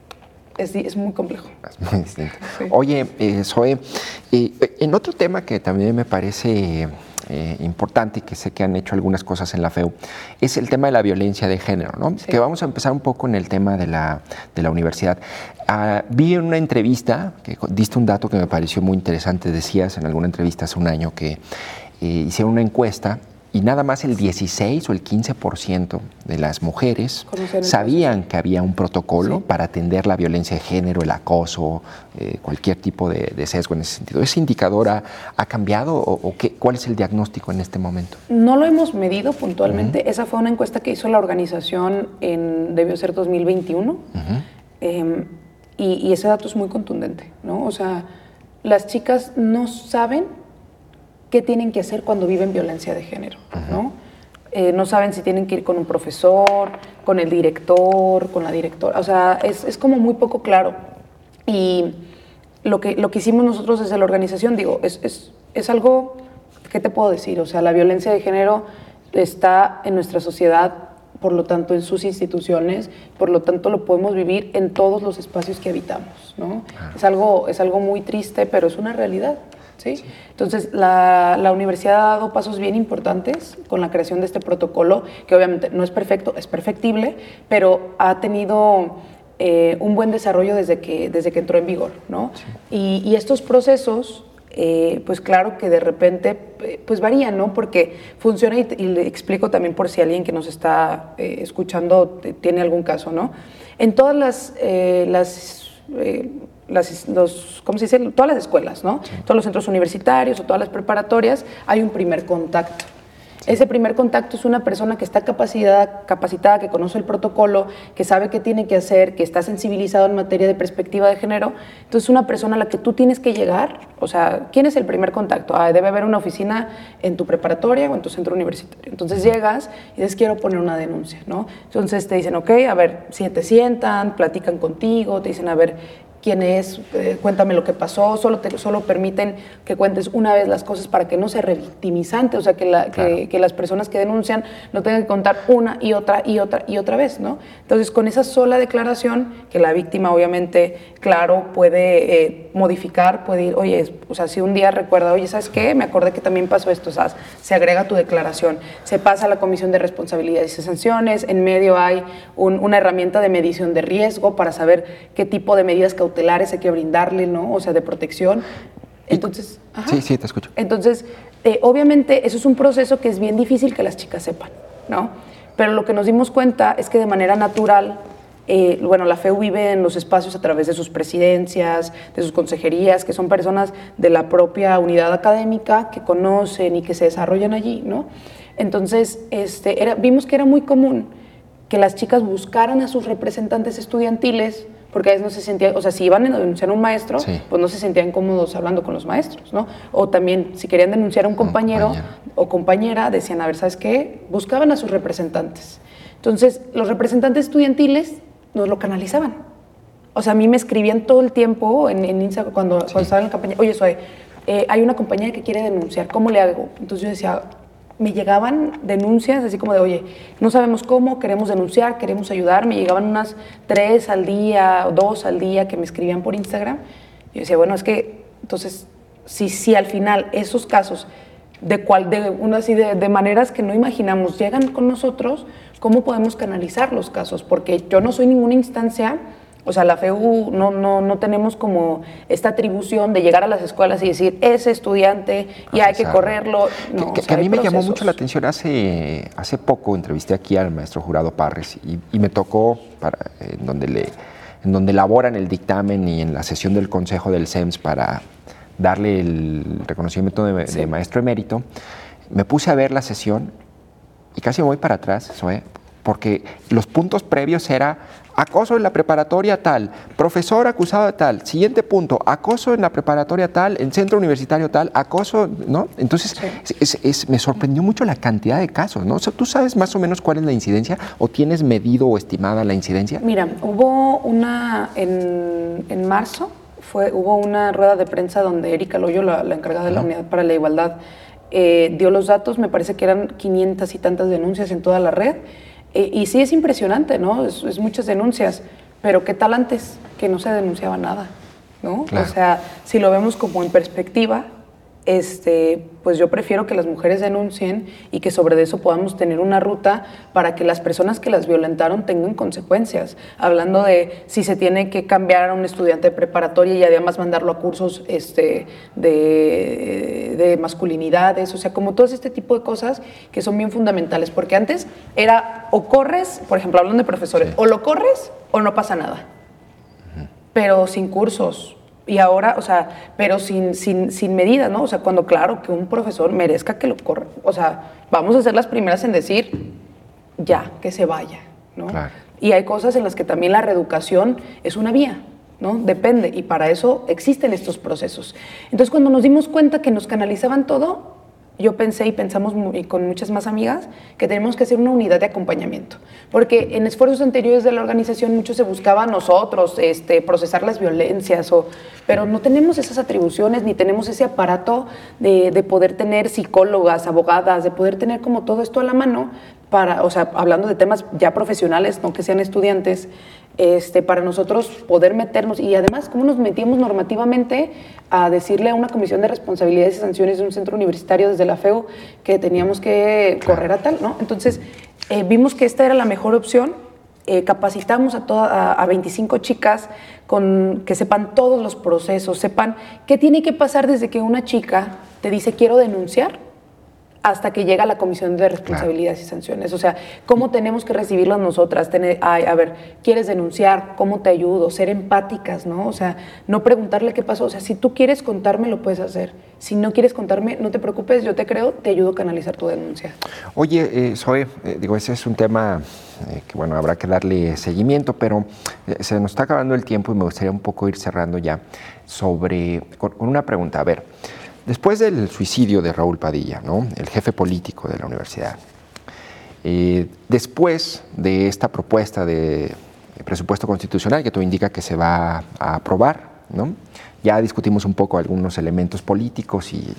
muy complejo. Es muy distinto. Sí. Oye, Zoe, en otro tema que también me parece importante y que sé que han hecho algunas cosas en la FEU, es el tema de la violencia de género, ¿no? Sí. Que vamos a empezar un poco en el tema de la universidad. Vi en una entrevista que diste un dato que me pareció muy interesante. Decías en alguna entrevista hace un año que hicieron una encuesta y nada más el 16 o el 15% de las mujeres sabían que había un protocolo para atender la violencia de género, el acoso, cualquier tipo de sesgo en ese sentido. ¿Ese indicador ha cambiado o cuál es el diagnóstico en este momento? No lo hemos medido puntualmente. Esa fue una encuesta que hizo la organización debió ser 2021. Y ese dato es muy contundente, ¿no? O sea, las chicas no saben qué tienen que hacer cuando viven violencia de género, ¿no? No saben si tienen que ir con un profesor, con el director, con la directora. O sea, es como muy poco claro. Y lo que hicimos nosotros desde la organización, digo, es algo, ¿qué te puedo decir? O sea, la violencia de género está en nuestra sociedad, por lo tanto en sus instituciones, por lo tanto lo podemos vivir en todos los espacios que habitamos, ¿no? Es algo muy triste, pero es una realidad, ¿sí? Sí. Entonces la universidad ha dado pasos bien importantes con la creación de este protocolo, que obviamente no es perfecto, es perfectible, pero ha tenido un buen desarrollo desde que entró en vigor, ¿no? Sí. Y estos procesos, pues claro que de repente pues varían, ¿no? Porque funciona, y le explico también por si alguien que nos está escuchando tiene algún caso, ¿no? En todas ¿cómo se dice? Todas las escuelas, ¿no? Sí. Todos los centros universitarios o todas las preparatorias hay un primer contacto. Sí. Ese primer contacto es una persona que está capacitada, que conoce el protocolo, que sabe qué tiene que hacer, que está sensibilizado en materia de perspectiva de género. Entonces, una persona a la que tú tienes que llegar, o sea, ¿quién es el primer contacto? Debe haber una oficina en tu preparatoria o en tu centro universitario. Entonces llegas y dices, quiero poner una denuncia, ¿no? Entonces te dicen, ok, a ver, si te sientan, platican contigo, te dicen, a ver, quién es, cuéntame lo que pasó, solo permiten que cuentes una vez las cosas para que no sea revictimizante, o sea, que las personas que denuncian no tengan que contar una y otra vez, ¿no? Entonces, con esa sola declaración, que la víctima obviamente, claro, puede modificar, puede ir, oye, o sea, si un día recuerda, oye, ¿sabes qué? Me acordé que también pasó esto, o sea, se agrega tu declaración, se pasa a la Comisión de Responsabilidades y Sanciones, en medio hay una herramienta de medición de riesgo para saber qué tipo de medidas cautelares hay que brindarle, ¿no? O sea, de protección. Entonces, sí, te escucho. Entonces, obviamente, eso es un proceso que es bien difícil que las chicas sepan, ¿no? Pero lo que nos dimos cuenta es que de manera natural, la FEU vive en los espacios a través de sus presidencias, de sus consejerías, que son personas de la propia unidad académica que conocen y que se desarrollan allí, ¿no? Entonces, vimos que era muy común que las chicas buscaran a sus representantes estudiantiles, porque a veces no se sentían, o sea, si iban a denunciar a un maestro, pues no se sentían cómodos hablando con los maestros, ¿no? O también, si querían denunciar a un compañero o compañera, decían, a ver, ¿sabes qué? Buscaban a sus representantes. Entonces, los representantes estudiantiles nos lo canalizaban. O sea, a mí me escribían todo el tiempo en Instagram cuando estaba en la campaña, oye, Zoe, hay una compañera que quiere denunciar, ¿cómo le hago? Entonces yo decía, me llegaban denuncias así como de, oye, no sabemos cómo, queremos denunciar, queremos ayudar. Me llegaban unas 3 al día, 2 al día que me escribían por Instagram. Yo decía, bueno, es que, entonces, si al final esos casos, de maneras que no imaginamos, llegan con nosotros, ¿cómo podemos canalizar los casos? Porque yo no soy ninguna instancia. O sea, la FEU no tenemos como esta atribución de llegar a las escuelas y decir, ese estudiante ya hay que correrlo. No, que a mí me llamó mucho la atención, hace poco entrevisté aquí al maestro Jurado Parres y me tocó, en donde elaboran el dictamen y en la sesión del Consejo del CEMS para darle el reconocimiento de maestro emérito, me puse a ver la sesión y casi me voy para atrás, Zoe, porque los puntos previos era acoso en la preparatoria tal, profesor acusado de tal, siguiente punto, acoso en la preparatoria tal, en centro universitario tal, acoso, ¿no? Entonces, me sorprendió mucho la cantidad de casos, ¿no? O sea, ¿tú sabes más o menos cuál es la incidencia o tienes medido o estimada la incidencia? Mira, hubo una, en marzo, hubo una rueda de prensa donde Erika Loyo, la encargada de la Unidad para la Igualdad, dio los datos, me parece que eran 500 y tantas denuncias en toda la red. Y sí es impresionante, ¿no? Es muchas denuncias, pero ¿qué tal antes? Que no se denunciaba nada, ¿no? Claro. O sea, si lo vemos como en perspectiva, pues yo prefiero que las mujeres denuncien y que sobre eso podamos tener una ruta para que las personas que las violentaron tengan consecuencias. Hablando de si se tiene que cambiar a un estudiante de preparatoria y además mandarlo a cursos de masculinidades, o sea, como todo este tipo de cosas que son bien fundamentales, porque antes era o corres, por ejemplo, hablando de profesores, o lo corres o no pasa nada, pero sin cursos. Y ahora, o sea, pero sin medidas, ¿no? O sea, cuando claro que un profesor merezca que lo corra, o sea, vamos a ser las primeras en decir, ya, que se vaya, ¿no? Claro. Y hay cosas en las que también la reeducación es una vía, ¿no? Depende, y para eso existen estos procesos. Entonces, cuando nos dimos cuenta que nos canalizaban todo, yo pensé y pensamos con muchas más amigas que tenemos que hacer una unidad de acompañamiento, porque en esfuerzos anteriores de la organización mucho se buscaba a nosotros procesar las violencias, pero no tenemos esas atribuciones ni tenemos ese aparato de poder tener psicólogas, abogadas, de poder tener como todo esto a la mano para, o sea, hablando de temas ya profesionales, no que sean estudiantes, para nosotros poder meternos, y además cómo nos metíamos normativamente a decirle a una comisión de responsabilidades y sanciones de un centro universitario desde la FEU que teníamos que correr a tal, ¿no? Entonces vimos que esta era la mejor opción, capacitamos a 25 chicas que sepan todos los procesos, sepan qué tiene que pasar desde que una chica te dice quiero denunciar hasta que llega la Comisión de Responsabilidades y Sanciones. O sea, ¿cómo tenemos que recibirlas nosotras? A ver, ¿quieres denunciar? ¿Cómo te ayudo? Ser empáticas, ¿no? O sea, no preguntarle qué pasó. O sea, si tú quieres contarme, lo puedes hacer. Si no quieres contarme, no te preocupes, yo te creo, te ayudo a canalizar tu denuncia. Oye, Zoe, ese es un tema que, bueno, habrá que darle seguimiento, pero se nos está acabando el tiempo y me gustaría un poco ir cerrando ya con una pregunta. A ver, después del suicidio de Raúl Padilla, ¿no?, el jefe político de la universidad, después de esta propuesta de presupuesto constitucional que tú indicas que se va a aprobar, ¿no?, ya discutimos un poco algunos elementos políticos y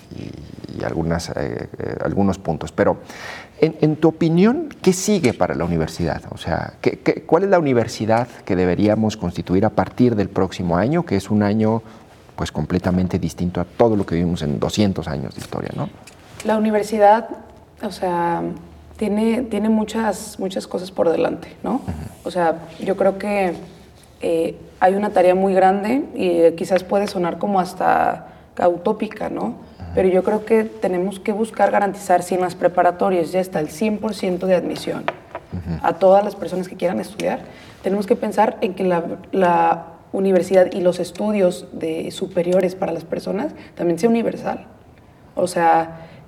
algunos puntos, pero en tu opinión, ¿qué sigue para la universidad? O sea, ¿cuál es la universidad que deberíamos constituir a partir del próximo año, que es un año pues completamente distinto a todo lo que vivimos en 200 años de historia, ¿no? La universidad, o sea, tiene muchas cosas por delante, ¿no? O sea, yo creo que hay una tarea muy grande y quizás puede sonar como hasta utópica, ¿no? Pero yo creo que tenemos que buscar garantizar, si en las preparatorias ya está el 100% de admisión a todas las personas que quieran estudiar, tenemos que pensar en que la universidad y los estudios superiores para las personas también sea universal. O sea,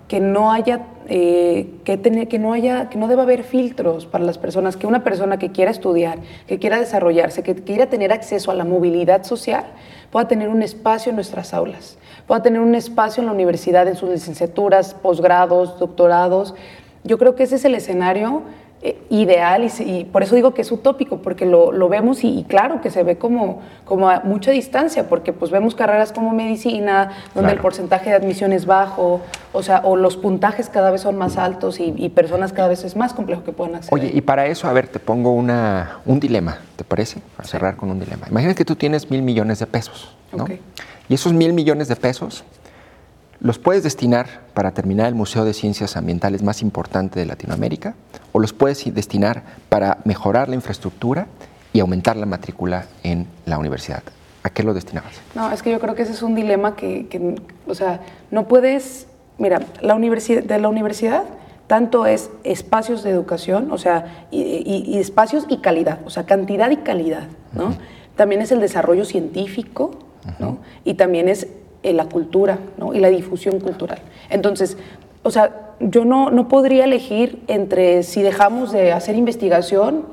que no haya, que no deba haber filtros para las personas, que una persona que quiera estudiar, que quiera desarrollarse, que quiera tener acceso a la movilidad social, pueda tener un espacio en nuestras aulas, pueda tener un espacio en la universidad, en sus licenciaturas, posgrados, doctorados. Yo creo que ese es el escenario ideal y por eso digo que es utópico, porque lo vemos y claro que se ve como a mucha distancia, porque pues vemos carreras como medicina, donde el porcentaje de admisión es bajo, o los puntajes cada vez son más altos y personas cada vez es más complejo que puedan acceder. Oye, y para eso, a ver, te pongo un dilema, ¿te parece? Para cerrar con un dilema. Imagínate que tú tienes 1,000 millones de pesos, ¿no? Okay. Y esos 1,000 millones de pesos los puedes destinar para terminar el Museo de Ciencias Ambientales más importante de Latinoamérica, o los puedes destinar para mejorar la infraestructura y aumentar la matrícula en la universidad. ¿A qué lo destinabas? No, es que yo creo que ese es un dilema que no puedes... Mira, de la universidad tanto es espacios de educación, y espacios y calidad, cantidad y calidad, ¿no? Uh-huh. También es el desarrollo científico, ¿no? Uh-huh. Y también es la cultura, ¿no? Y la difusión cultural. Entonces, yo no podría elegir entre si dejamos de hacer investigación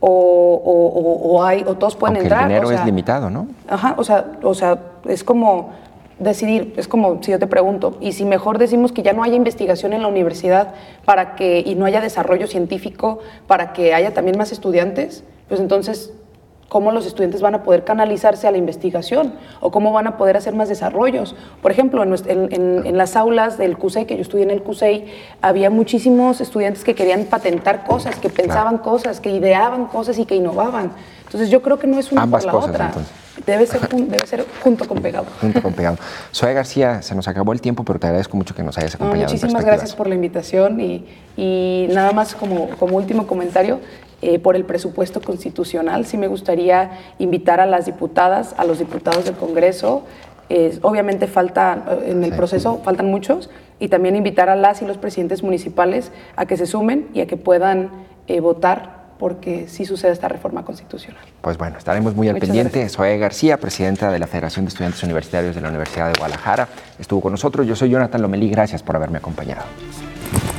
o todos pueden aunque entrar. El dinero es limitado, ¿no? Ajá, es como decidir, es como si yo te pregunto, y si mejor decimos que ya no haya investigación en la universidad y no haya desarrollo científico para que haya también más estudiantes, pues entonces, ¿cómo los estudiantes van a poder canalizarse a la investigación? ¿O cómo van a poder hacer más desarrollos? Por ejemplo, en las aulas del CUSEI, que yo estudié en el CUSEI, había muchísimos estudiantes que querían patentar cosas, que pensaban cosas, que ideaban cosas y que innovaban. Entonces yo creo que no es una ambas por la cosas, otra. Entonces. Debe ser junto con pegado. Junto con pegado. Zoé García, se nos acabó el tiempo, pero te agradezco mucho que nos hayas acompañado. Muchísimas gracias por la invitación y nada más como último comentario, por el presupuesto constitucional, sí me gustaría invitar a las diputadas, a los diputados del Congreso, obviamente en el proceso faltan muchos, y también invitar a las y los presidentes municipales a que se sumen y a que puedan votar porque sí sucede esta reforma constitucional. Pues bueno, estaremos muy al pendiente. Zoé García, presidenta de la Federación de Estudiantes Universitarios de la Universidad de Guadalajara, estuvo con nosotros. Yo soy Jonathan Lomelí, gracias por haberme acompañado.